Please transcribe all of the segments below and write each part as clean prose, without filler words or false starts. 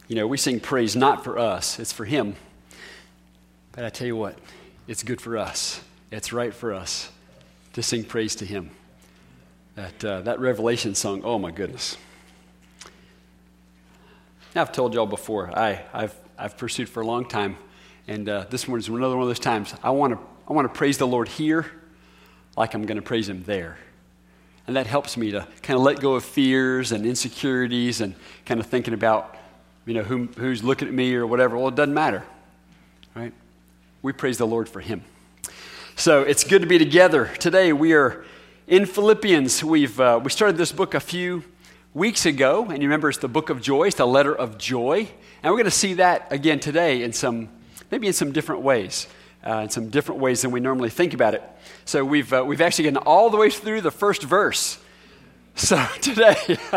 We sing praise not for us, it's for Him. But I tell you what, it's good for us. It's right for us to sing praise to Him. That Revelation song, oh my goodness. Now, I've told y'all before, I've pursued for a long time, and this morning is another one of those times. I want to praise the Lord here like I'm going to praise Him there. And that helps me to kind of let go of fears and insecurities and kind of thinking about, who's looking at me or whatever. Well, it doesn't matter, right? We praise the Lord for Him. So it's good to be together. Today we are in Philippians. We started this book a few weeks ago, and you remember it's the book of joy. It's the letter of joy. And we're going to see that again today maybe in some different ways. In some different ways than we normally think about it. So we've actually gotten all the way through the first verse. So today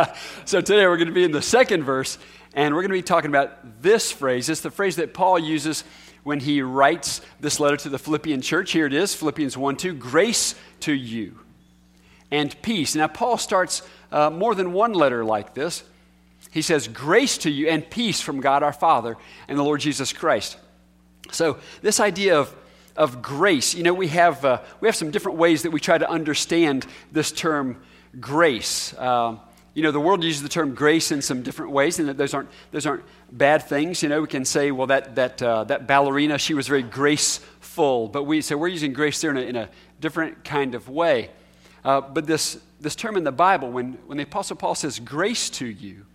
we're going to be in the second verse, and we're going to be talking about this phrase. It's the phrase that Paul uses when he writes this letter to the Philippian church. Here it is, Philippians 1:2, grace to you and peace. Now, Paul starts more than one letter like this. He says, grace to you and peace from God our Father and the Lord Jesus Christ. So this idea of grace, we have some different ways that we try to understand this term grace. The world uses the term grace in some different ways, and those aren't bad things. We can say, well, that ballerina, she was very graceful, but we're using grace there in a different kind of way. But this term in the Bible, when the Apostle Paul says grace to you,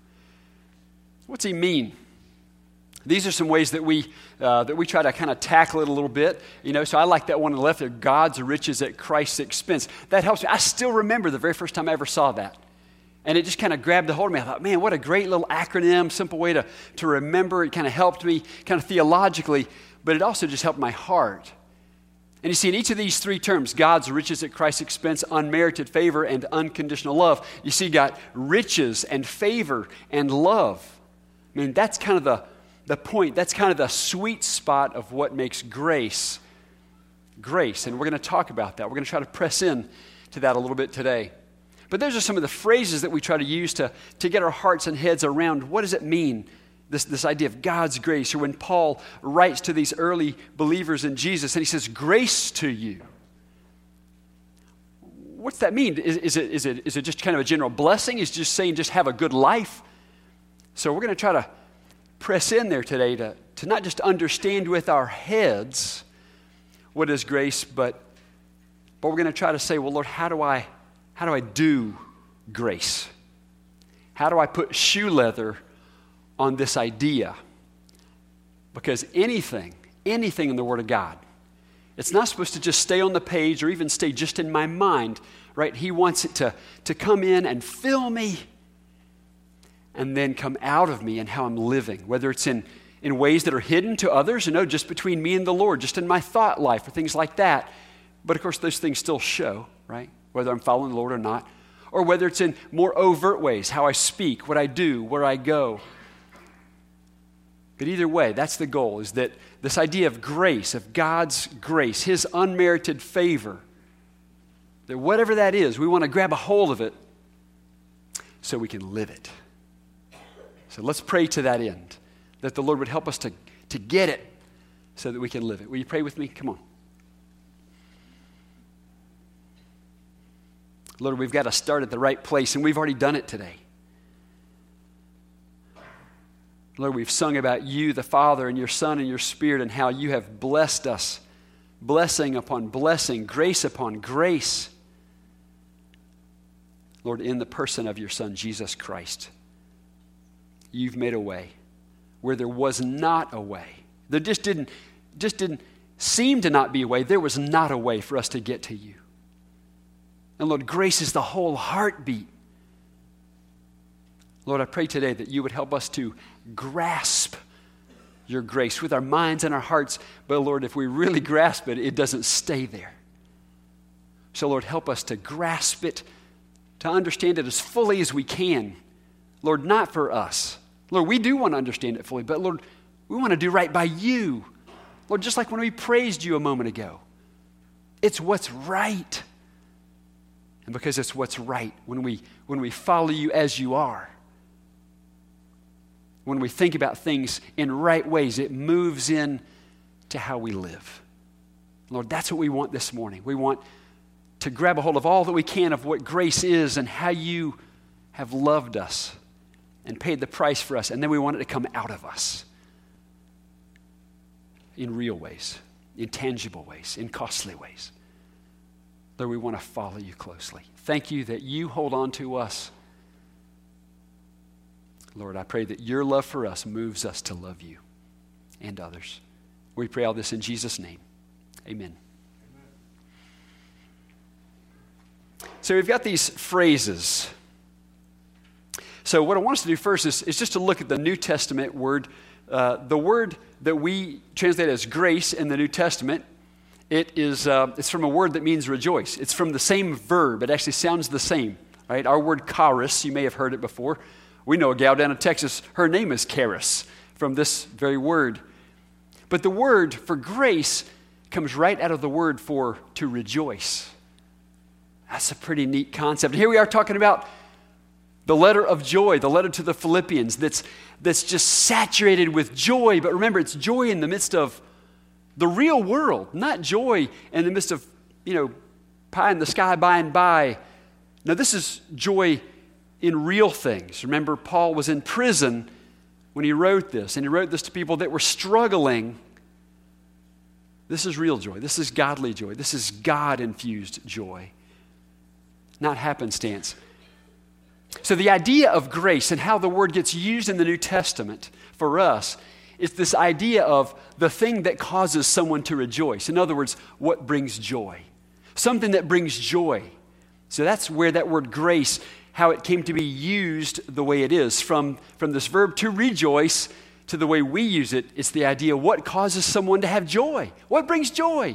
what's he mean? These are some ways that we try to kind of tackle it a little bit. So I like that one on the left there, God's riches at Christ's expense. That helps me. I still remember the very first time I ever saw that. And it just kind of grabbed a hold of me. I thought, man, what a great little acronym, simple way to remember. It kind of helped me kind of theologically, but it also just helped my heart. And you see, in each of these three terms, God's riches at Christ's expense, unmerited favor, and unconditional love, you see, got riches and favor and love. I mean, that's kind of the point. That's kind of the sweet spot of what makes grace. And we're going to talk about that. We're going to try to press in to that a little bit today. But those are some of the phrases that we try to use to get our hearts and heads around what does it mean, this idea of God's grace. Or when Paul writes to these early believers in Jesus and he says, grace to you. What's that mean? Is it just kind of a general blessing? Is it just saying just have a good life? So we're going to try to press in there today to not just understand with our heads what is grace, but we're going to try to say, well, Lord, how do I do grace? How do I put shoe leather on this idea? Because anything in the Word of God, it's not supposed to just stay on the page or even stay just in my mind, right? He wants it to come in and fill me and then come out of me and how I'm living, whether it's in ways that are hidden to others, just between me and the Lord, just in my thought life or things like that. But of course, those things still show, right? Whether I'm following the Lord or not, or whether it's in more overt ways, how I speak, what I do, where I go. But either way, that's the goal, is that this idea of grace, of God's grace, His unmerited favor, that whatever that is, we want to grab a hold of it so we can live it. So let's pray to that end, that the Lord would help us to get it so that we can live it. Will you pray with me? Come on. Lord, we've got to start at the right place, and we've already done it today. Lord, we've sung about you, the Father, and your Son, and your Spirit, and how you have blessed us, blessing upon blessing, grace upon grace. Lord, in the person of your Son, Jesus Christ, you've made a way where there was not a way. There just didn't seem to not be a way. There was not a way for us to get to you. And Lord, grace is the whole heartbeat. Lord, I pray today that you would help us to grasp your grace with our minds and our hearts. But Lord, if we really grasp it, it doesn't stay there. So Lord, help us to grasp it, to understand it as fully as we can. Lord, not for us. Lord, we do want to understand it fully, but Lord, we want to do right by you. Lord, just like when we praised you a moment ago, it's what's right. And because it's what's right, when we follow you as you are, when we think about things in right ways, it moves in to how we live. Lord, that's what we want this morning. We want to grab a hold of all that we can of what grace is and how you have loved us and paid the price for us. And then we want it to come out of us in real ways, in tangible ways, in costly ways. Lord, we want to follow you closely. Thank you that you hold on to us. Lord, I pray that your love for us moves us to love you and others. We pray all this in Jesus' name. Amen. So we've got these phrases. So what I want us to do first is just to look at the New Testament word. The word that we translate as grace in the New Testament, it's from a word that means rejoice. It's from the same verb. It actually sounds the same, right? Our word charis, you may have heard it before. We know a gal down in Texas, her name is Charis, from this very word. But the word for grace comes right out of the word for to rejoice. That's a pretty neat concept. Here we are talking about the letter of joy, the letter to the Philippians that's just saturated with joy. But remember, it's joy in the midst of the real world, not joy in the midst of, pie in the sky by and by. No, this is joy in real things. Remember, Paul was in prison when he wrote this, and he wrote this to people that were struggling. This is real joy. This is godly joy. This is God-infused joy, not happenstance. So the idea of grace and how the word gets used in the New Testament for us is this idea of the thing that causes someone to rejoice. In other words, what brings joy. Something that brings joy. So that's where that word grace, how it came to be used the way it is. From this verb to rejoice to the way we use it, it's the idea of what causes someone to have joy. What brings joy?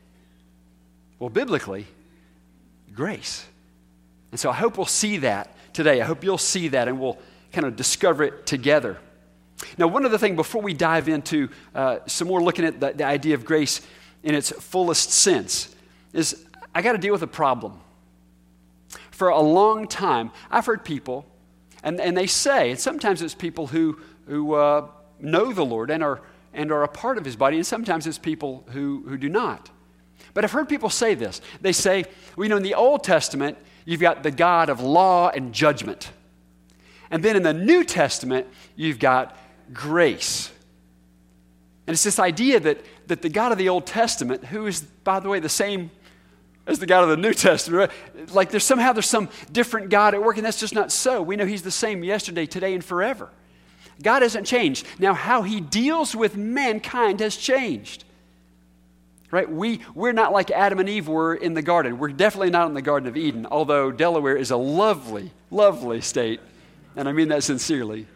Well, biblically, grace. And so I hope we'll see that today. I hope you'll see that and we'll kind of discover it together. Now, one other thing before we dive into some more looking at the idea of grace in its fullest sense is I got to deal with a problem. For a long time, I've heard people, and they say, and sometimes it's people who know the Lord and are a part of His body, and sometimes it's people who do not. But I've heard people say this. They say, in the Old Testament, you've got the God of law and judgment. And then in the New Testament, you've got grace. And it's this idea that the God of the Old Testament, who is, by the way, the same as the God of the New Testament, right? Like there's some different God at work, and that's just not so. We know He's the same yesterday, today, and forever. God hasn't changed. Now, how He deals with mankind has changed. Right? We're not like Adam and Eve were in the garden. We're definitely not in the Garden of Eden, although Delaware is a lovely, lovely state, and I mean that sincerely.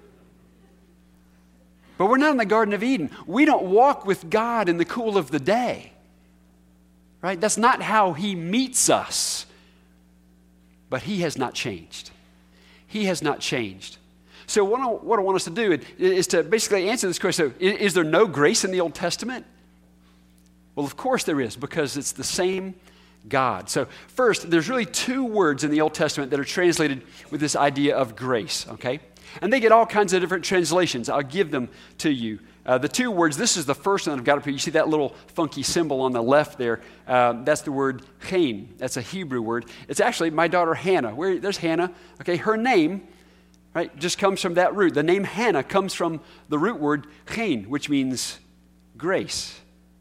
But we're not in the Garden of Eden. We don't walk with God in the cool of the day. Right? That's not how He meets us. But He has not changed. He has not changed. So what I want us to do is to basically answer this question. So, is there no grace in the Old Testament? Well, of course there is, because it's the same God. So first, there's really two words in the Old Testament that are translated with this idea of grace, okay? And they get all kinds of different translations. I'll give them to you. The two words, this is the first one I've got up here. You see that little funky symbol on the left there? That's the word chen. That's a Hebrew word. It's actually my daughter Hannah. There's Hannah. Okay, her name, right, just comes from that root. The name Hannah comes from the root word chen, which means grace.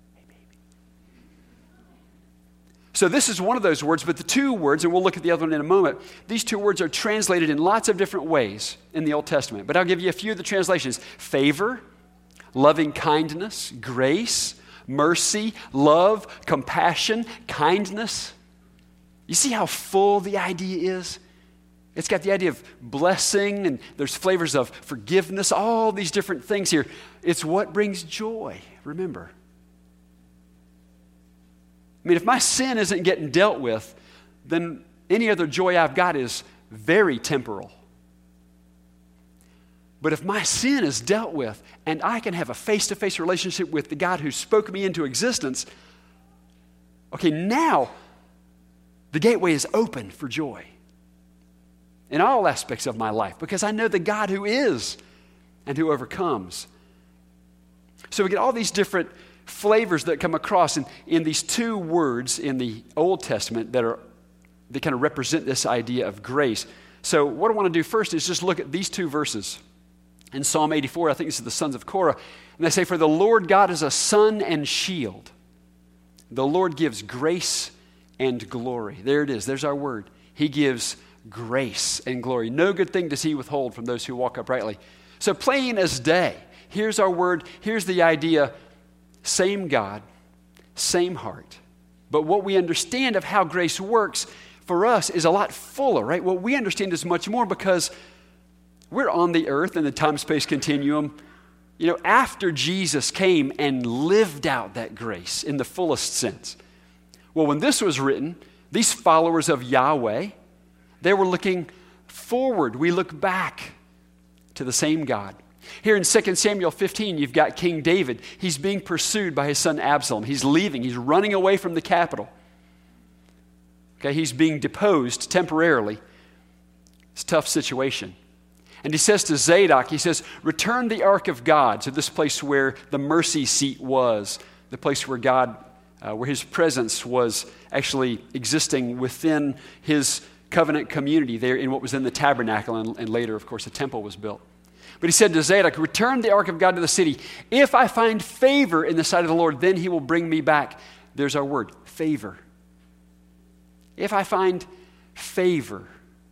So this is one of those words, but the two words, and we'll look at the other one in a moment, these two words are translated in lots of different ways in the Old Testament. But I'll give you a few of the translations. Favor, loving kindness, grace, mercy, love, compassion, kindness. You see how full the idea is? It's got the idea of blessing, and there's flavors of forgiveness, all these different things here. It's what brings joy, remember. I mean, if my sin isn't getting dealt with, then any other joy I've got is very temporal. But if my sin is dealt with and I can have a face-to-face relationship with the God who spoke me into existence, okay, now the gateway is open for joy in all aspects of my life because I know the God who is. and who overcomes. So we get all these different flavors that come across in these two words in the Old Testament that kind of represent this idea of grace. So what I want to do first is just look at these two verses. In Psalm 84, I think this is the sons of Korah, and they say, "For the Lord God is a sun and shield. The Lord gives grace and glory." There it is. There's our word. He gives grace and glory. No good thing does he withhold from those who walk uprightly. So plain as day. Here's our word. Here's the idea. Same God, same heart. But what we understand of how grace works for us is a lot fuller, right? What we understand is much more because we're on the earth in the time-space continuum, after Jesus came and lived out that grace in the fullest sense. Well, when this was written, these followers of Yahweh, they were looking forward. We look back to the same God. Here in 2 Samuel 15, you've got King David. He's being pursued by his son Absalom. He's leaving. He's running away from the capital. Okay, he's being deposed temporarily. It's a tough situation. And he says to Zadok, he says, "Return the ark of God," to this place where the mercy seat was, the place where God, where his presence was actually existing within his covenant community there in what was in the tabernacle, and later, of course, the temple was built. But he said to Zadok, "Return the ark of God to the city. If I find favor in the sight of the Lord, then he will bring me back." There's our word, favor. If I find favor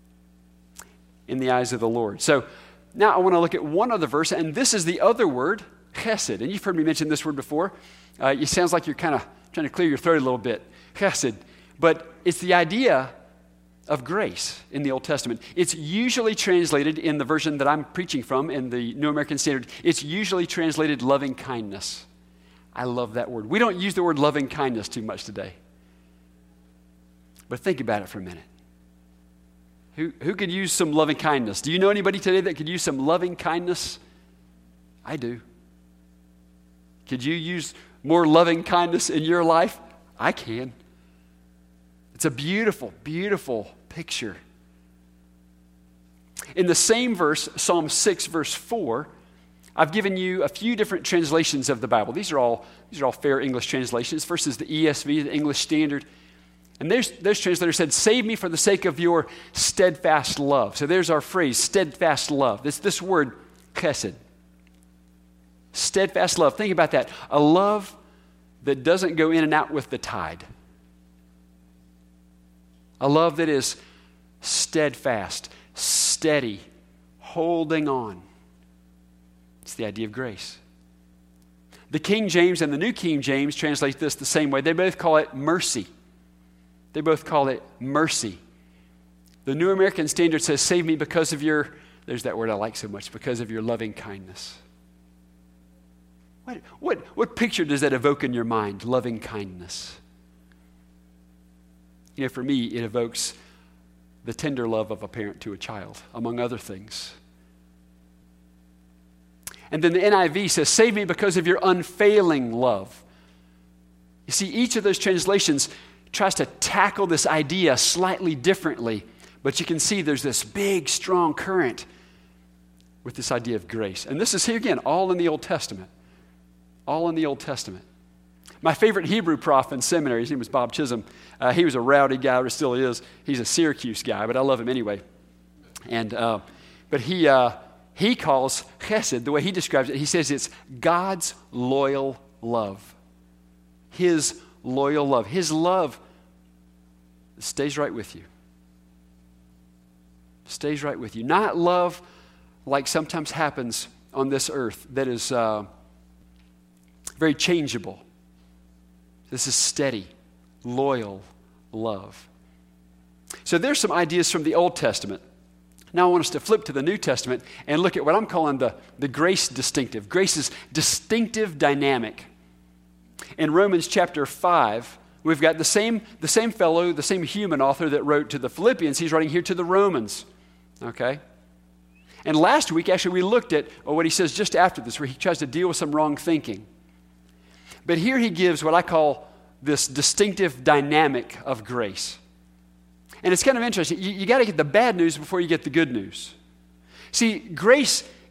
in the eyes of the Lord. So now I want to look at one other verse, and this is the other word, chesed. And you've heard me mention this word before. It sounds like you're kind of trying to clear your throat a little bit. Chesed. But it's the idea of grace in the Old Testament. It's usually translated in the version that I'm preaching from, in the New American Standard, it's usually translated loving kindness. I love that word. We don't use the word loving kindness too much today. But think about it for a minute. Who could use some loving kindness? Do you know anybody today that could use some loving kindness? I do. Could you use more loving kindness in your life? I can. It's a beautiful, beautiful picture. In the same verse, Psalm 6, verse 4, I've given you a few different translations of the Bible. These are all fair English translations. First is the ESV, the English Standard. And those translators said, "Save me for the sake of your steadfast love." So there's our phrase, steadfast love. This word, chesed. Steadfast love. Think about that. A love that doesn't go in and out with the tide. A love that is steadfast, steady, holding on. It's the idea of grace. The King James and the New King James translate this the same way. They both call it mercy. They both call it mercy. The New American Standard says, "Save me because of your," there's that word I like so much, "because of your loving kindness." What picture does that evoke in your mind, loving kindness? For me, it evokes the tender love of a parent to a child, among other things. And then the NIV says, "Save me because of your unfailing love." You see, each of those translations tries to tackle this idea slightly differently, but you can see there's this big, strong current with this idea of grace. And this is, here again, all in the Old Testament. All in the Old Testament. My favorite Hebrew prof in seminary, his name was Bob Chisholm. He was a rowdy guy, or still is. He's a Syracuse guy, but I love him anyway. And but he calls chesed, the way he describes it, he says it's God's loyal love. His loyal love. His love stays right with you. Stays right with you. Not love like sometimes happens on this earth that is very changeable. This is steady, loyal love. So there's some ideas from the Old Testament. Now I want us to flip to the New Testament and look at what I'm calling the grace distinctive. Grace's distinctive dynamic. In Romans chapter 5, we've got the same fellow, the same human author that wrote to the Philippians. He's writing here to the Romans. Okay? And last week, actually, we looked at what he says just after this, where he tries to deal with some wrong thinking. But here he gives what I call this distinctive dynamic of grace. And it's kind of interesting. You got to get the bad news before you get the good news. See, grace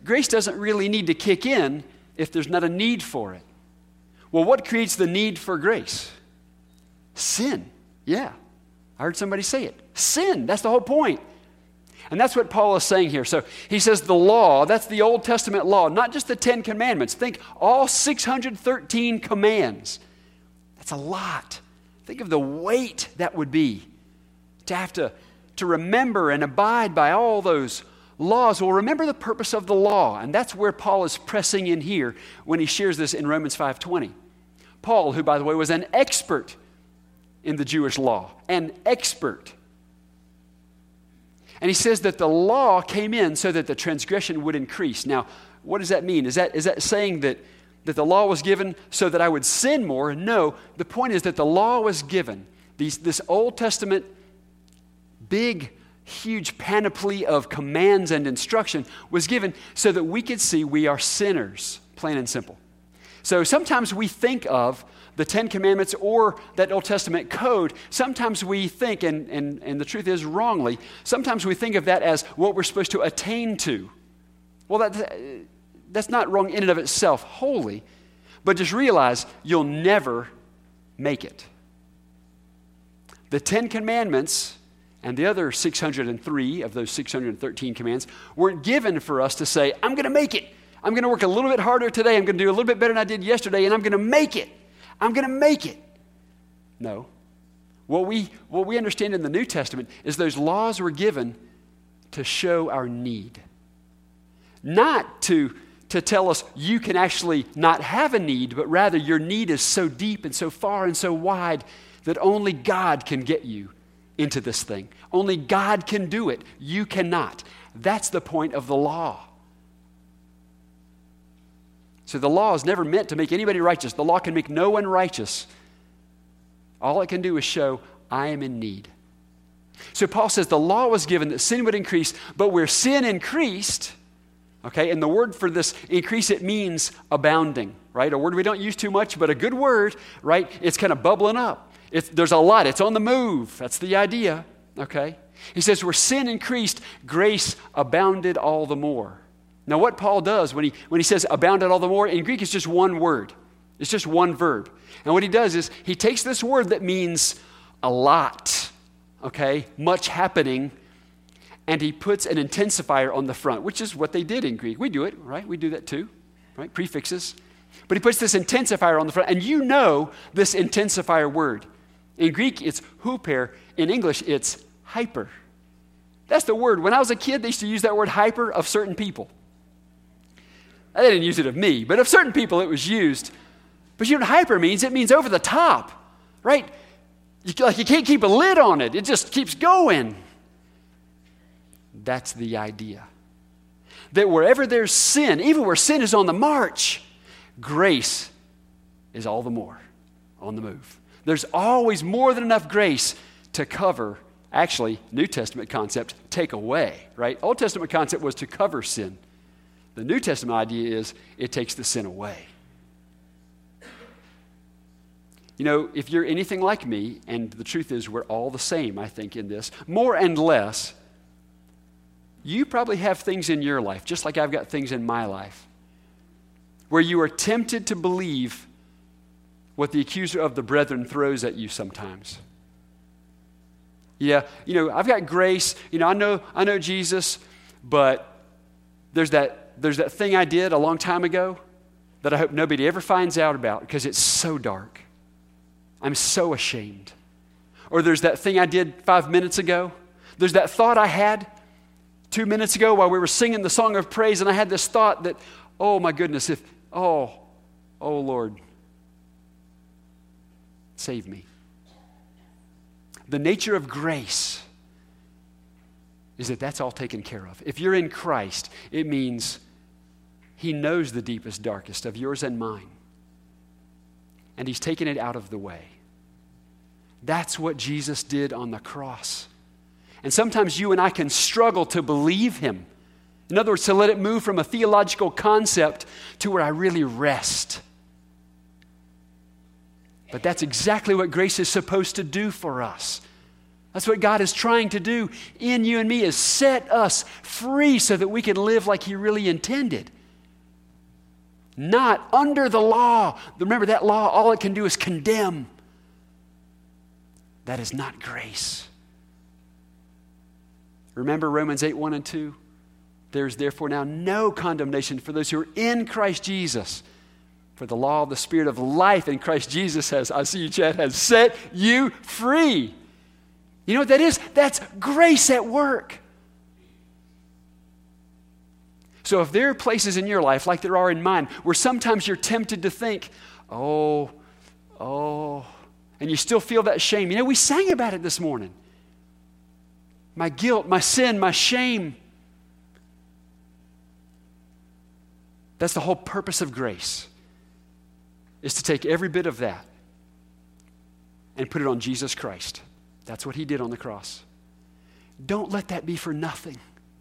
grace doesn't really need to kick in if there's not a need for it. Well, what creates the need for grace? Sin. Yeah. I heard somebody say it. Sin. That's the whole point. And that's what Paul is saying here. So he says the law, that's the Old Testament law, not just the 10 commandments. Think all 613 commands. That's a lot. Think of the weight that would be to have to remember and abide by all those laws. Well, remember the purpose of the law. And that's where Paul is pressing in here when he shares this in Romans 5:20. Paul, who, by the way, was an expert in the Jewish law, an expert. And he says that the law came in so that the transgression would increase. Now, what does that mean? Is that saying that the law was given so that I would sin more? No, the point is that the law was given. This Old Testament big, huge panoply of commands and instruction was given so that we could see we are sinners, plain and simple. So sometimes we think of the 10 Commandments or that Old Testament code, sometimes we think, and the truth is wrongly, sometimes we think of that as what we're supposed to attain to. Well, that's not wrong in and of itself wholly, but just realize you'll never make it. The 10 Commandments and the other 603 of those 613 commands weren't given for us to say, I'm going to make it. I'm going to work a little bit harder today. I'm going to do a little bit better than I did yesterday, and I'm going to make it. I'm going to make it. No. What we understand in the New Testament is those laws were given to show our need. Not to tell us you can actually not have a need, but rather your need is so deep and so far and so wide that only God can get you into this thing. Only God can do it. You cannot. That's the point of the law. So the law is never meant to make anybody righteous. The law can make no one righteous. All it can do is show, I am in need. So Paul says the law was given that sin would increase, but where sin increased, okay, and the word for this increase, it means abounding, right? A word we don't use too much, but a good word, right? It's kind of bubbling up. There's a lot. It's on the move. That's the idea, okay? He says where sin increased, grace abounded all the more. Now, what Paul does when he says abounded all the more, in Greek, it's just one word. It's just one verb. And what he does is he takes this word that means a lot, okay, much happening, and he puts an intensifier on the front, which is what they did in Greek. We do it, right? We do that too, right? Prefixes. But he puts this intensifier on the front, and you know this intensifier word. In Greek, it's huper. In English, it's hyper. That's the word. When I was a kid, they used to use that word hyper of certain people. They didn't use it of me, but of certain people it was used. But you know what hyper means? It means over the top, right? You can't keep a lid on it. It just keeps going. That's the idea. That wherever there's sin, even where sin is on the march, grace is all the more on the move. There's always more than enough grace to cover, actually, New Testament concept, take away, right? Old Testament concept was to cover sin. The New Testament idea is it takes the sin away. You know, if you're anything like me, and the truth is we're all the same, I think, in this, more and less, you probably have things in your life, just like I've got things in my life, where you are tempted to believe what the accuser of the brethren throws at you sometimes. Yeah, you know, I've got grace, you know, I know Jesus, but there's that thing I did a long time ago that I hope nobody ever finds out about because it's so dark. I'm so ashamed. Or there's that thing I did 5 minutes ago. There's that thought I had 2 minutes ago while we were singing the song of praise, and I had this thought that, oh my goodness, oh Lord, save me. The nature of grace is that that's all taken care of. If you're in Christ, it means He knows the deepest, darkest of yours and mine. And He's taken it out of the way. That's what Jesus did on the cross. And sometimes you and I can struggle to believe Him. In other words, to let it move from a theological concept to where I really rest. But that's exactly what grace is supposed to do for us. That's what God is trying to do in you and me, is set us free so that we can live like He really intended. Not under the law. Remember, that law, all it can do is condemn. That is not grace. Remember Romans 8:1-2? There's therefore now no condemnation for those who are in Christ Jesus. For the law of the Spirit of life in Christ Jesus I see you, Chad, has set you free. You know what that is? That's grace at work. So if there are places in your life, like there are in mine, where sometimes you're tempted to think, oh, and you still feel that shame. You know, we sang about it this morning. My guilt, my sin, my shame. That's the whole purpose of grace, is to take every bit of that and put it on Jesus Christ. That's what He did on the cross. Don't let that be for nothing.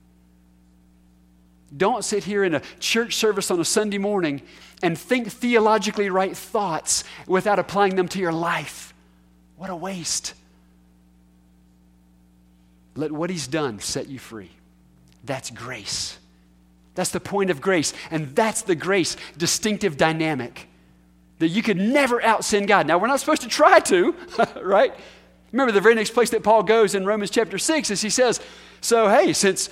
Don't sit here in a church service on a Sunday morning and think theologically right thoughts without applying them to your life. What a waste. Let what He's done set you free. That's grace. That's the point of grace. And that's the grace distinctive dynamic, that you could never out-sin God. Now, we're not supposed to try to, right? Remember the very next place that Paul goes in Romans chapter 6 is he says, so hey, since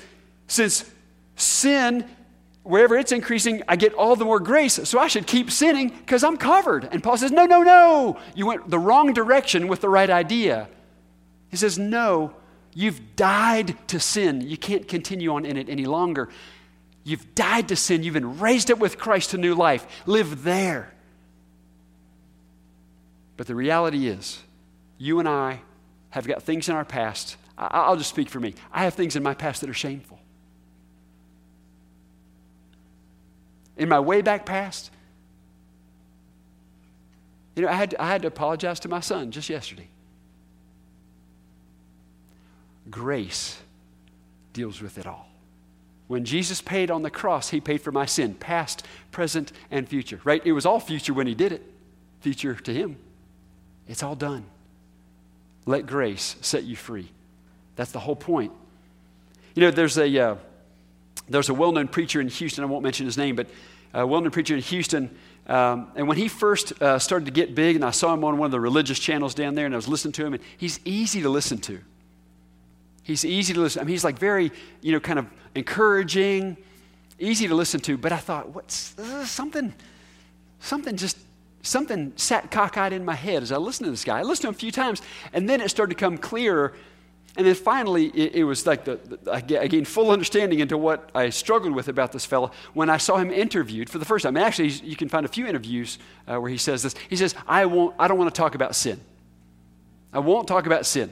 sin, wherever it's increasing, I get all the more grace, so I should keep sinning because I'm covered. And Paul says, no. You went the wrong direction with the right idea. He says, no, you've died to sin. You can't continue on in it any longer. You've died to sin. You've been raised up with Christ to new life. Live there. But the reality is, you and I have got things in our past. I'll just speak for me. I have things in my past that are shameful. In my way back past, you know, I had to apologize to my son just yesterday. Grace deals with it all. When Jesus paid on the cross, He paid for my sin, past, present, and future, right? It was all future when He did it. Future to Him. It's all done. Let grace set you free. That's the whole point. You know, there's a well-known preacher in Houston. I won't mention his name, but a well-known preacher in Houston. And when he first started to get big, and I saw him on one of the religious channels down there, and I was listening to him, and he's easy to listen to. He's easy to listen. I mean, he's like very, you know, kind of encouraging, easy to listen to. But I thought, what's something sat cockeyed in my head as I listened to this guy. I listened to him a few times, and then it started to come clearer. And then finally, it was like I gained full understanding into what I struggled with about this fellow when I saw him interviewed for the first time. And actually, you can find a few interviews where he says this. He says, I don't want to talk about sin. I won't talk about sin.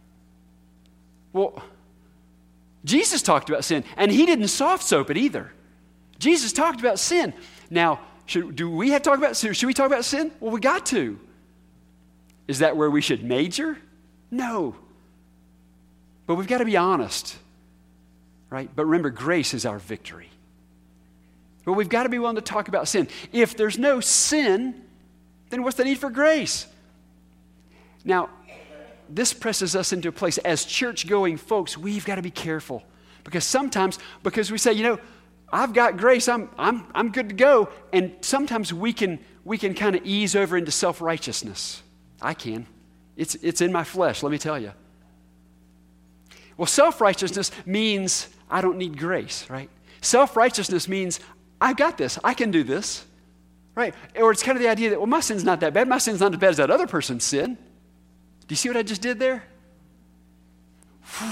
Well, Jesus talked about sin, and He didn't soft soap it either. Jesus talked about sin. Now, should we talk about sin? Well, we got to. Is that where we should major? No. But we've got to be honest, right? But remember, grace is our victory. But we've got to be willing to talk about sin. If there's no sin, then what's the need for grace? Now, this presses us into a place as church-going folks, we've got to be careful. Because sometimes, because we say, you know, I've got grace, I'm good to go. And sometimes we can kind of ease over into self-righteousness. I can. It's in my flesh, let me tell you. Well, self-righteousness means I don't need grace, right? Self-righteousness means I've got this. I can do this, right? Or it's kind of the idea that, well, my sin's not that bad. My sin's not as bad as that other person's sin. Do you see what I just did there? Whew.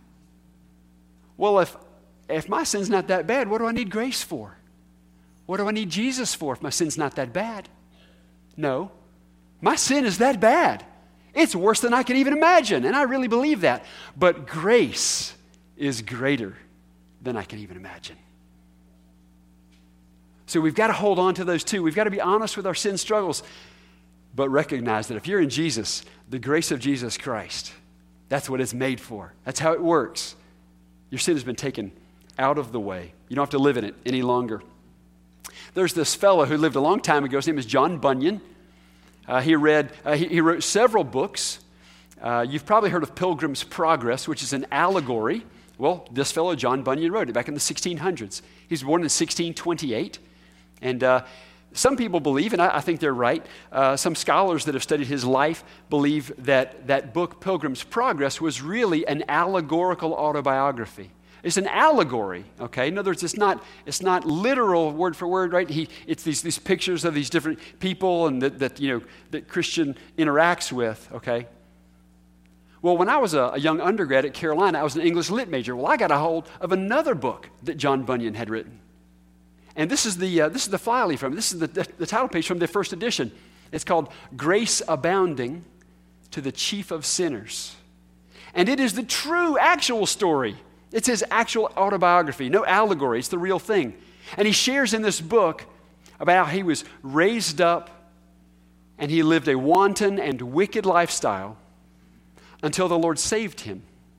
Well, if my sin's not that bad, what do I need grace for? What do I need Jesus for if my sin's not that bad? No. My sin is that bad. It's worse than I can even imagine, and I really believe that. But grace is greater than I can even imagine. So we've got to hold on to those two. We've got to be honest with our sin struggles, but recognize that if you're in Jesus, the grace of Jesus Christ, that's what it's made for. That's how it works. Your sin has been taken out of the way. You don't have to live in it any longer. There's this fellow who lived a long time ago. His name is John Bunyan. He wrote several books. You've probably heard of Pilgrim's Progress, which is an allegory. Well, this fellow, John Bunyan, wrote it back in the 1600s. He was born in 1628. And some people believe, and I think they're right, some scholars that have studied his life believe that that book, Pilgrim's Progress, was really an allegorical autobiography. It's an allegory, okay? In other words, it's not literal word for word, right? It's these pictures of these different people and that Christian interacts with, okay? Well, when I was a young undergrad at Carolina, I was an English lit major. Well, I got a hold of another book that John Bunyan had written. And this is the flyleaf from it. This is the title page from the first edition. It's called Grace Abounding to the Chief of Sinners. And it is the true, actual story. It's his actual autobiography, no allegory. It's the real thing. And he shares in this book about how he was raised up and he lived a wanton and wicked lifestyle until the Lord saved him.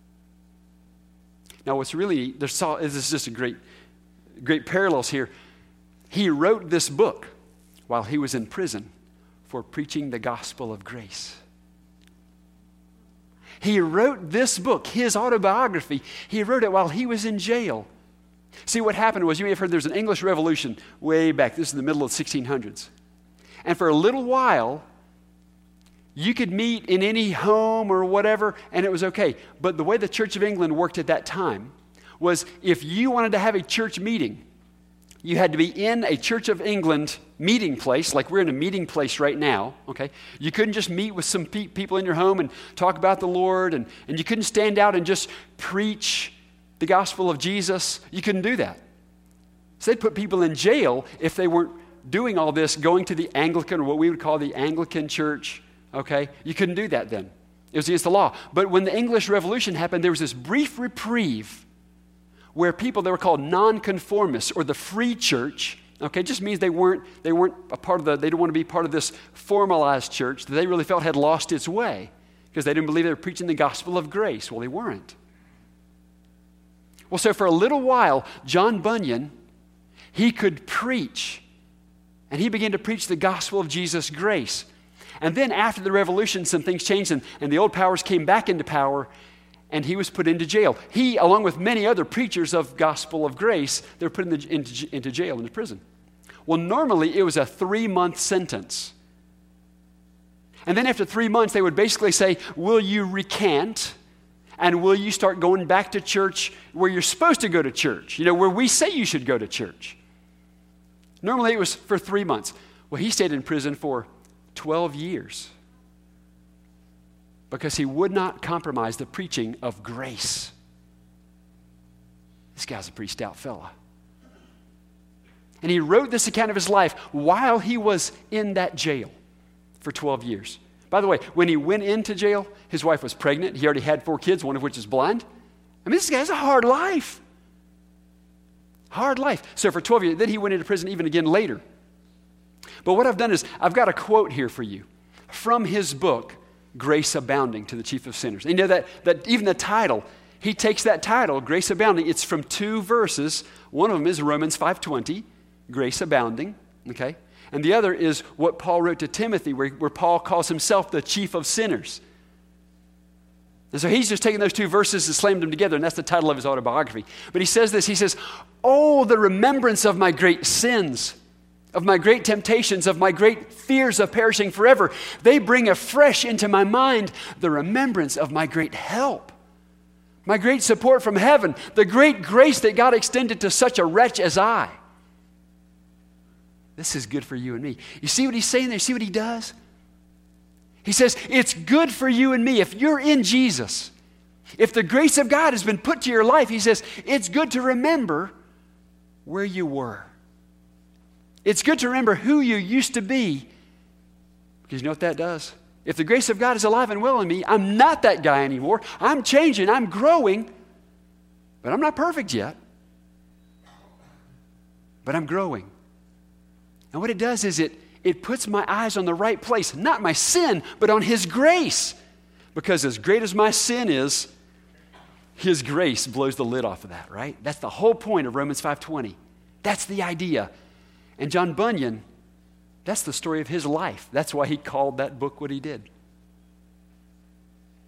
Now, this is just a great parallels here. He wrote this book while he was in prison for preaching the gospel of grace. He wrote this book, his autobiography. He wrote it while he was in jail. See, what happened was, you may have heard there's an English Revolution way back. This is in the middle of the 1600s. And for a little while, you could meet in any home or whatever, and it was okay. But the way the Church of England worked at that time was if you wanted to have a church meeting, you had to be in a Church of England meeting place, like we're in a meeting place right now, okay? You couldn't just meet with some people in your home and talk about the Lord, and you couldn't stand out and just preach the gospel of Jesus. You couldn't do that. So they'd put people in jail if they weren't doing all this, going to the Anglican, or what we would call the Anglican church, okay? You couldn't do that then. It was against the law. But when the English Revolution happened, there was this brief reprieve where people, they were called nonconformists, or the free church, okay, just means they weren't a part of they didn't want to be part of this formalized church that they really felt had lost its way because they didn't believe they were preaching the gospel of grace. Well, they weren't. Well, so for a little while, John Bunyan, he could preach, and he began to preach the gospel of Jesus' grace. And then after the revolution, some things changed, and the old powers came back into power, and he was put into jail. He, along with many other preachers of gospel of grace, they were put into jail, into prison. Well, normally it was a 3-month sentence. And then after 3 months, they would basically say, will you recant? And will you start going back to church where you're supposed to go to church? Where we say you should go to church. Normally it was for 3 months. Well, he stayed in prison for 12 years. Because he would not compromise the preaching of grace. This guy's a pretty stout fella. And he wrote this account of his life while he was in that jail for 12 years. By the way, when he went into jail, his wife was pregnant. He already had 4 kids, one of which is blind. I mean, this guy has a hard life. Hard life. So for 12 years, then he went into prison even again later. But what I've done is, I've got a quote here for you from his book, Grace Abounding to the Chief of Sinners. And you know that even the title, he takes that title, Grace Abounding, it's from 2 verses. One of them is Romans 5:20, Grace Abounding, okay? And the other is what Paul wrote to Timothy, where Paul calls himself the chief of sinners. And so he's just taken those 2 verses and slammed them together, and that's the title of his autobiography. But he says this, he says, oh, the remembrance of my great sins, of my great temptations, of my great fears of perishing forever. They bring afresh into my mind the remembrance of my great help, my great support from heaven, the great grace that God extended to such a wretch as I. This is good for you and me. You see what he's saying there? You see what he does? He says, it's good for you and me. If you're in Jesus, if the grace of God has been put to your life, he says, it's good to remember where you were. It's good to remember who you used to be, because you know what that does? If the grace of God is alive and well in me, I'm not that guy anymore. I'm changing, I'm growing, but I'm not perfect yet. But I'm growing. And what it does is it puts my eyes on the right place, not my sin, but on his grace. Because as great as my sin is, his grace blows the lid off of that, right? That's the whole point of Romans 5:20. That's the idea. And John Bunyan, that's the story of his life. That's why he called that book what he did.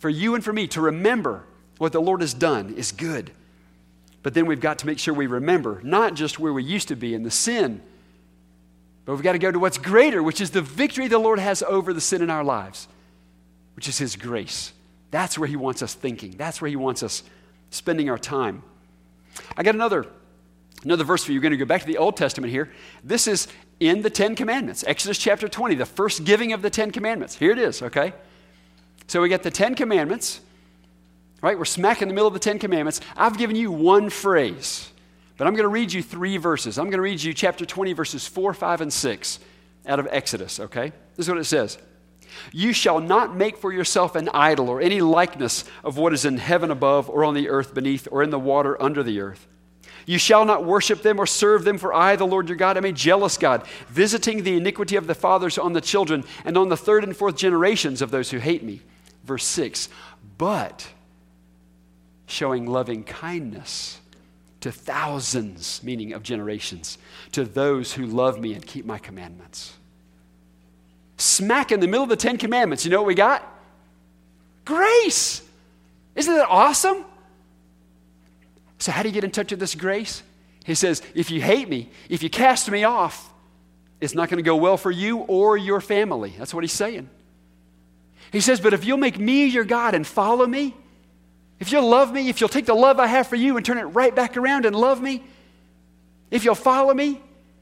for you and for me to remember what the Lord has done is good. But then we've got to make sure we remember not just where we used to be in the sin, but we've got to go to what's greater, which is the victory the Lord has over the sin in our lives, which is His grace. That's where He wants us thinking. That's where He wants us spending our time. I got another verse for you. You're going to go back to the Old Testament here. This is in the Ten Commandments. Exodus chapter 20, the first giving of the Ten Commandments. Here it is, okay? So we got the Ten Commandments, right? We're smack in the middle of the Ten Commandments. I've given you one phrase, but I'm going to read you 3 verses. I'm going to read you chapter 20, verses 4, 5, and 6 out of Exodus, okay? This is what it says. You shall not make for yourself an idol or any likeness of what is in heaven above or on the earth beneath or in the water under the earth. You shall not worship them or serve them, for I, the Lord your God, am a jealous God, visiting the iniquity of the fathers on the children and on the 3rd and 4th generations of those who hate me. Verse 6, but showing loving kindness to thousands, meaning of generations, to those who love me and keep my commandments. Smack in the middle of the 10 Commandments, you know what we got? Grace. Isn't that awesome? So how do you get in touch with this grace? He says, if you hate me, if you cast me off, it's not going to go well for you or your family. That's what he's saying. He says, but if you'll make me your God and follow me, if you'll love me, if you'll take the love I have for you and turn it right back around and love me, if you'll follow me,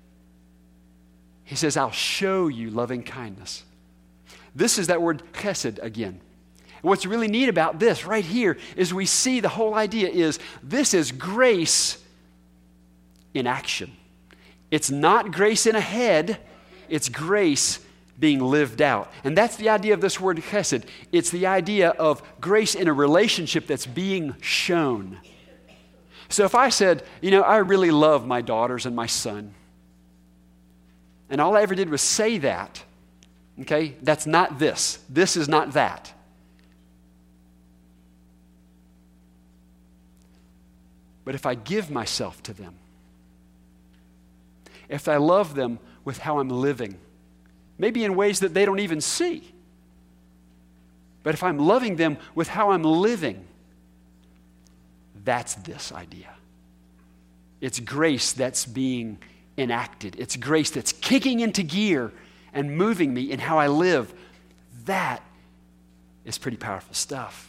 he says, I'll show you loving kindness. This is that word chesed again. And what's really neat about this right here is we see the whole idea is this is grace in action. It's not grace in a head, it's grace being lived out. And that's the idea of this word chesed. It's the idea of grace in a relationship that's being shown. So if I said, I really love my daughters and my son, and all I ever did was say that, okay, that's not this. This is not that. But if I give myself to them, if I love them with how I'm living, maybe in ways that they don't even see, but if I'm loving them with how I'm living, that's this idea. It's grace that's being enacted. It's grace that's kicking into gear and moving me in how I live. That is pretty powerful stuff.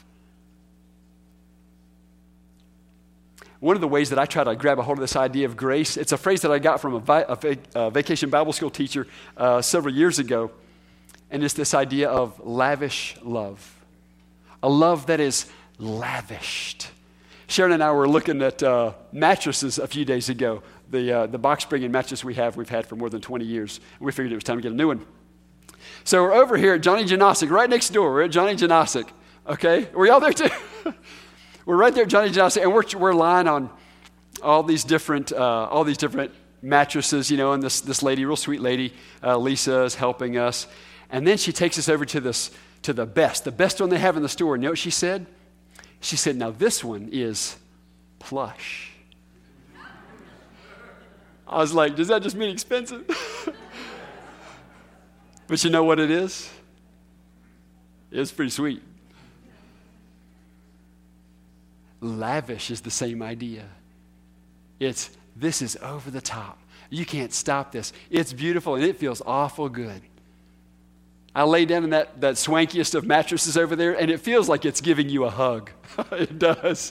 One of the ways that I try to grab a hold of this idea of grace, it's a phrase that I got from a vacation Bible school teacher several years ago, and it's this idea of lavish love. A love that is lavished. Sharon and I were looking at mattresses a few days ago, the box spring and mattress we've had for more than 20 years. We figured it was time to get a new one. So we're over here at Johnny Janosic, right next door. We're at Johnny Janosic, okay? Were y'all there too? We're right there at Johnny Janosic, and we're lying on all these different mattresses, and this lady, real sweet lady, Lisa, is helping us. And then she takes us over to the best one they have in the store. And you know what she said? She said, now this one is plush. I was like, does that just mean expensive? But you know what it is? It's pretty sweet. Lavish is the same idea. This is over the top. You can't stop this. It's beautiful and it feels awful good. I lay down in that swankiest of mattresses over there, and it feels like it's giving you a hug. It does.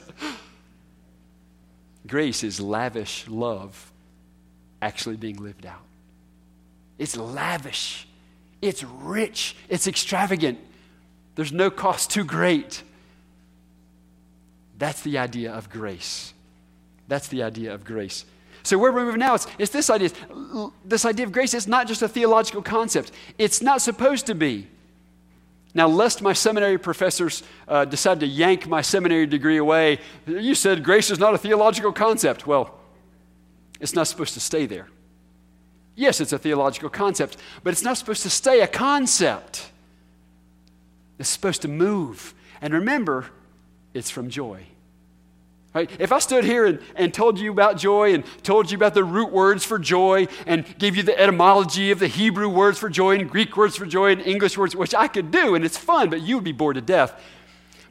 Grace is lavish love actually being lived out. It's lavish. It's rich. It's extravagant. There's no cost too great. That's the idea of grace. That's the idea of grace. So where we're moving now, it's this idea. This idea of grace is not just a theological concept. It's not supposed to be. Now, lest my seminary professors decide to yank my seminary degree away, you said grace is not a theological concept. Well, it's not supposed to stay there. Yes, it's a theological concept, but it's not supposed to stay a concept. It's supposed to move. And remember, it's from joy. Right? If I stood here and told you about joy and told you about the root words for joy and gave you the etymology of the Hebrew words for joy and Greek words for joy and English words, which I could do, and it's fun, but you would be bored to death.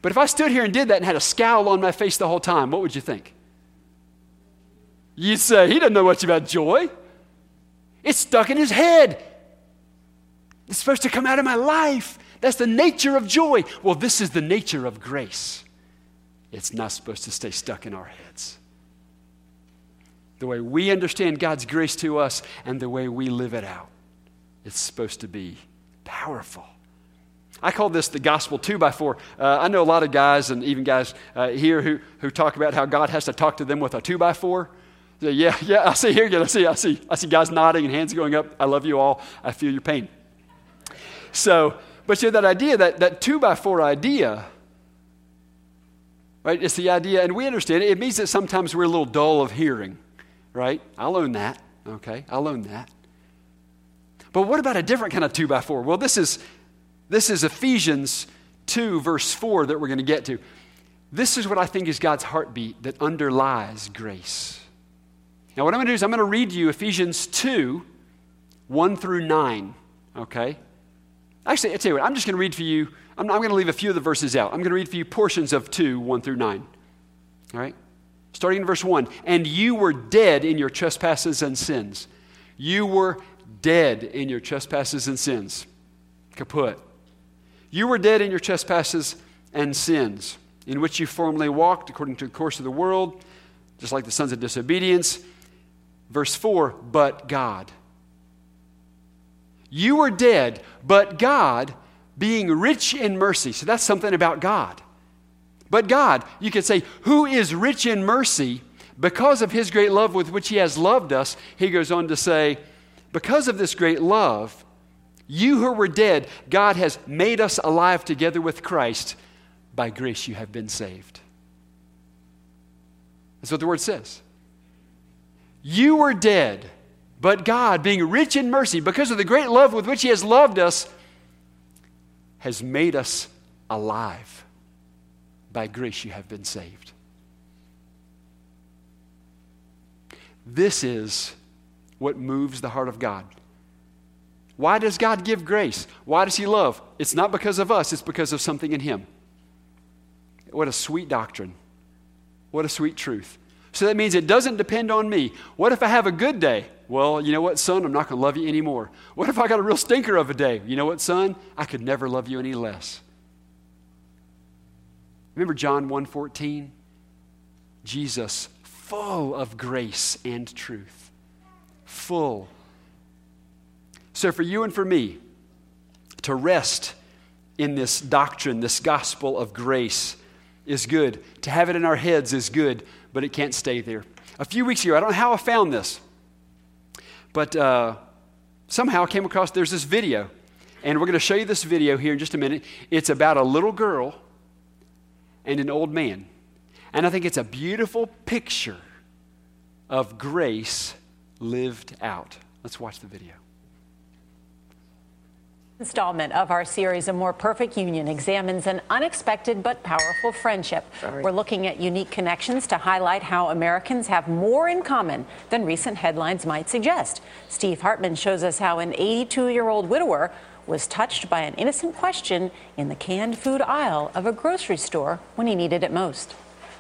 But if I stood here and did that and had a scowl on my face the whole time, what would you think? You'd say, he doesn't know much about joy. It's stuck in his head. It's supposed to come out of my life. That's the nature of joy. Well, this is the nature of grace. It's not supposed to stay stuck in our heads. The way we understand God's grace to us and the way we live it out, it's supposed to be powerful. I call this the gospel 2x4. I know a lot of guys and even guys here who talk about how God has to talk to them with a 2x4. Yeah, I see here again. I see guys nodding and hands going up. I love you all. I feel your pain. So, but you know that idea, that 2x4 idea, right? It's the idea, and we understand it. It means that sometimes we're a little dull of hearing, right? I'll own that. Okay, I'll own that. But what about a different kind of 2x4? Well, this is Ephesians 2, verse 4 that we're going to get to. This is what I think is God's heartbeat that underlies grace. Now, what I'm going to do is I'm going to read you Ephesians 2, 1 through 9, okay? Actually, I'll tell you what, I'm just going to read for you, I'm going to leave a few of the verses out. I'm going to read for you portions of 2, 1 through 9, all right? Starting in verse 1, and you were dead in your trespasses and sins. You were dead in your trespasses and sins. Kaput. You were dead in your trespasses and sins, in which you formerly walked according to the course of the world, just like the sons of disobedience. Verse 4, but God. You were dead, but God, being rich in mercy. So that's something about God. But God, you could say, who is rich in mercy because of his great love with which he has loved us. He goes on to say, because of this great love, you who were dead, God has made us alive together with Christ. By grace you have been saved. That's what the word says. You were dead, but God, being rich in mercy, because of the great love with which he has loved us, has made us alive. By grace you have been saved. This is what moves the heart of God. Why does God give grace? Why does he love? It's not because of us, it's because of something in him. What a sweet doctrine. What a sweet truth. So that means it doesn't depend on me. What if I have a good day? Well, you know what, son? I'm not going to love you anymore. What if I got a real stinker of a day? You know what, son? I could never love you any less. Remember John 1:14? Jesus, full of grace and truth. Full. So for you and for me, to rest in this doctrine, this gospel of grace is good. To have it in our heads is good, but it can't stay there. A few weeks ago, I don't know how I found this, but somehow I came across, there's this video, and we're going to show you this video here in just a minute. It's about a little girl and an old man, and I think it's a beautiful picture of grace lived out. Let's watch the video. Installment of our series, A More Perfect Union, examines an unexpected but powerful friendship. We're looking at unique connections to highlight how Americans have more in common than recent headlines might suggest. Steve Hartman shows us how an 82-year-old widower was touched by an innocent question in the canned food aisle of a grocery store when he needed it most.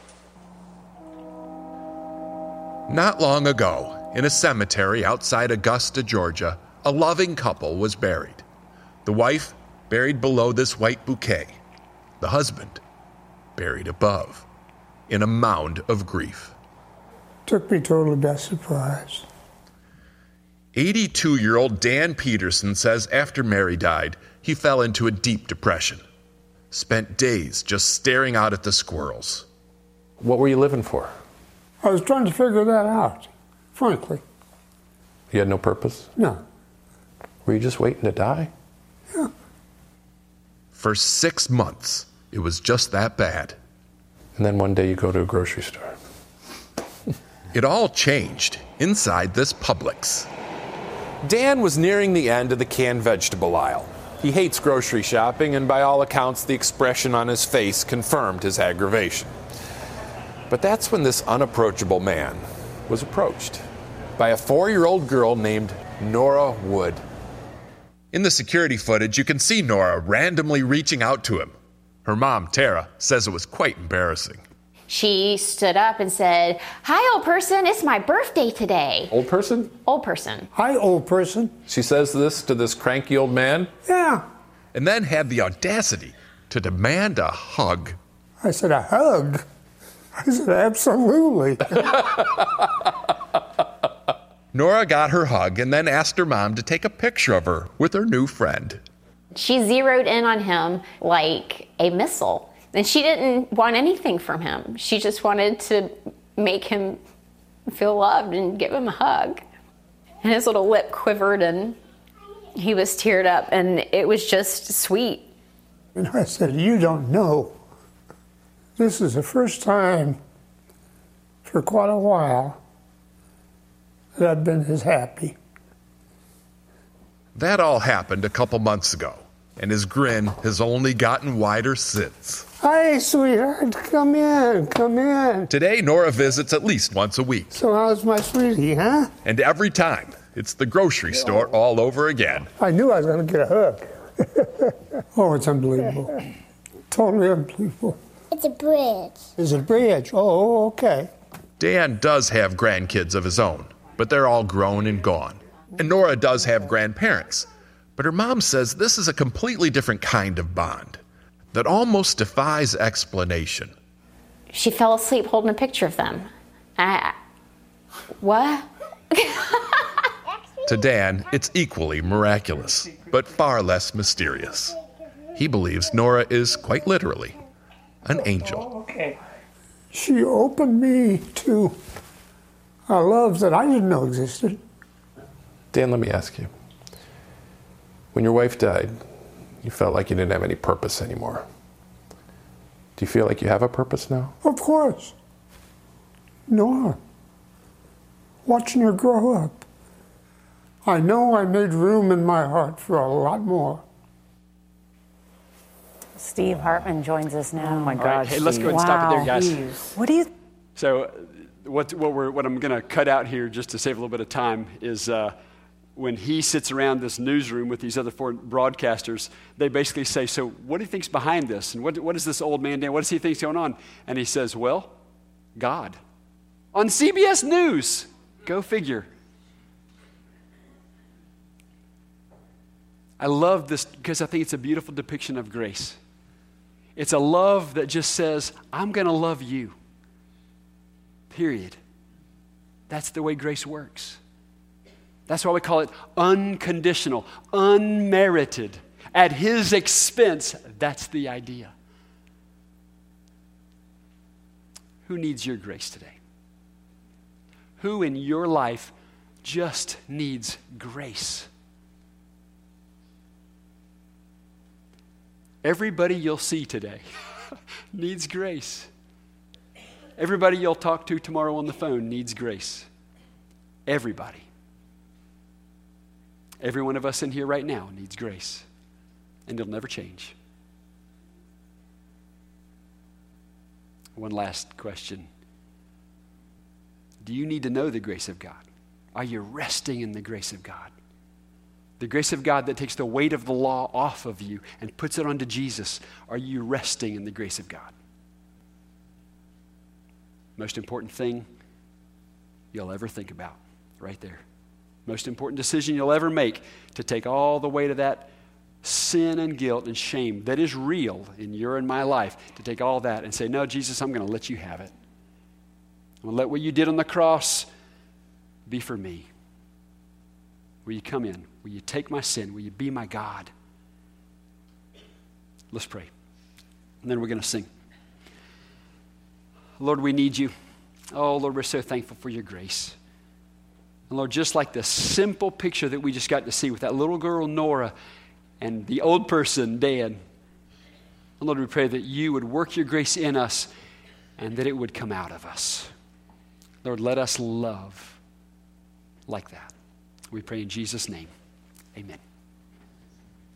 Not long ago, in a cemetery outside Augusta, Georgia, a loving couple was buried. The wife buried below this white bouquet. The husband buried above in a mound of grief. Took me totally by surprise. 82-year-old Dan Peterson says after Mary died, he fell into a deep depression. Spent days just staring out at the squirrels. What were you living for? I was trying to figure that out, frankly. You had no purpose? No. Were you just waiting to die? Yeah. For 6 months, it was just that bad. And then one day you go to a grocery store. It all changed inside this Publix. Dan was nearing the end of the canned vegetable aisle. He hates grocery shopping, and by all accounts, the expression on his face confirmed his aggravation. But that's when this unapproachable man was approached by a 4-year-old girl named Nora Wood. In the security footage, you can see Nora randomly reaching out to him. Her mom, Tara, says it was quite embarrassing. She stood up and said, "Hi, old person, it's my birthday today." Old person? Old person. Hi, old person. She says this to this cranky old man? Yeah. And then had the audacity to demand a hug. I said, a hug? I said, absolutely. Nora got her hug and then asked her mom to take a picture of her with her new friend. She zeroed in on him like a missile. And she didn't want anything from him. She just wanted to make him feel loved and give him a hug. And his little lip quivered and he was teared up, and it was just sweet. And I said, you don't know. This is the first time for quite a while that I've been as happy. That all happened a couple months ago, and his grin has only gotten wider since. Hi, sweetheart, come in, come in. Today, Nora visits at least once a week. So how's my sweetie, huh? And every time, it's the grocery store all over again. I knew I was going to get a hug. Oh, it's unbelievable. Totally unbelievable. It's a bridge. It's a bridge. Oh, okay. Dan does have grandkids of his own, but they're all grown and gone. And Nora does have grandparents, but her mom says this is a completely different kind of bond that almost defies explanation. She fell asleep holding a picture of them. What? To Dan, it's equally miraculous, but far less mysterious. He believes Nora is quite literally an angel. She opened me to a love that I didn't know existed. Dan, let me ask you. When your wife died, you felt like you didn't have any purpose anymore. Do you feel like you have a purpose now? Of course. Nora. Watching her grow up. I know I made room in my heart for a lot more. Steve Hartman joins us now. Oh my God! Right. Hey, let's go ahead and stop it there, guys. What do you? So, what I'm going to cut out here, just to save a little bit of time, is when he sits around this newsroom with these other four broadcasters, they basically say, "So, what do you think's behind this? And what is this old man doing? What does he think's going on?" And he says, "Well, God." On CBS News. Go figure. I love this because I think it's a beautiful depiction of grace. It's a love that just says, I'm going to love you. Period. That's the way grace works. That's why we call it unconditional, unmerited. At his expense, that's the idea. Who needs your grace today? Who in your life just needs grace? Everybody you'll see today needs grace. Everybody you'll talk to tomorrow on the phone needs grace. Everybody. Every one of us in here right now needs grace. And it'll never change. One last question. Do you need to know the grace of God? Are you resting in the grace of God? The grace of God that takes the weight of the law off of you and puts it onto Jesus. Are you resting in the grace of God? Most important thing you'll ever think about, right there. Most important decision you'll ever make, to take all the weight of that sin and guilt and shame that is real in your and my life, to take all that and say, no, Jesus, I'm going to let you have it. I'm going to let what you did on the cross be for me. Will you come in? Will you take my sin? Will you be my God? Let's pray. And then we're going to sing. Lord, we need you. Oh, Lord, we're so thankful for your grace. And Lord, just like the simple picture that we just got to see with that little girl, Nora, and the old person, Dan. And Lord, we pray that you would work your grace in us and that it would come out of us. Lord, let us love like that. We pray in Jesus' name. Amen.